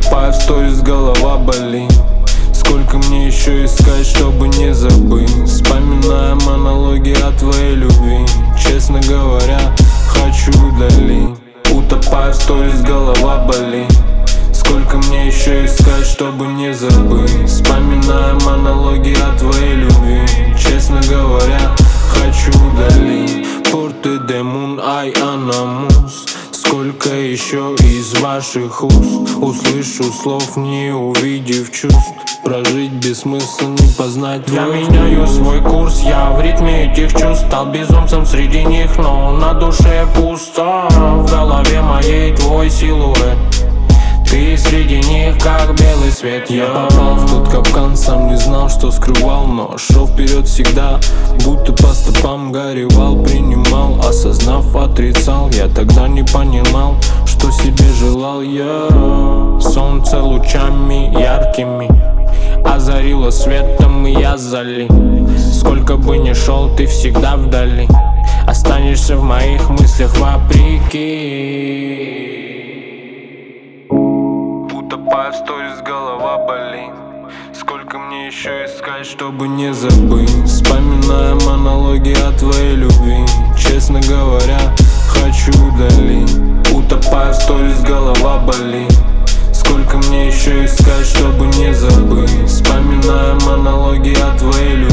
Утопаю в сторис, голова болит. Сколько мне еще искать, чтобы не забыть? Вспоминая монологи о твоей любви. Честно говоря, хочу удалить. Утопаю в сторис, голова болит. Сколько мне еще искать, чтобы не забыть? Вспоминая монологи о твоей любви. Честно говоря, хочу удалить. Порте де мун, ай анамус. Сколько еще из ваших уст услышу слов, не увидев чувств? Прожить без смысла, не познать. Я меняю свой курс, я в ритме этих чувств. Стал безумцем среди них, но на душе пусто. В голове моей твой силуэт. Ты среди них, как белый свет. Я попал в тот капкан, сам не знал, что скрывал, но шел вперед всегда, будто по стопам горевал. Принимал, осознав, отрицал. Я тогда не понимал, что себе желал я. Солнце лучами яркими озарило светом, и я залит. Сколько бы ни шел, ты всегда вдали. Останешься в моих мыслях вопреки. Утопаю в сторис, голова болит. Сколько мне еще искать, чтобы не забыть? Вспоминая монологи о твоей любви. Честно говоря, хочу удалить. Утопаю в сторис, голова болит. Сколько мне еще искать, чтобы не забыть? Вспоминая монологи о твоей любви.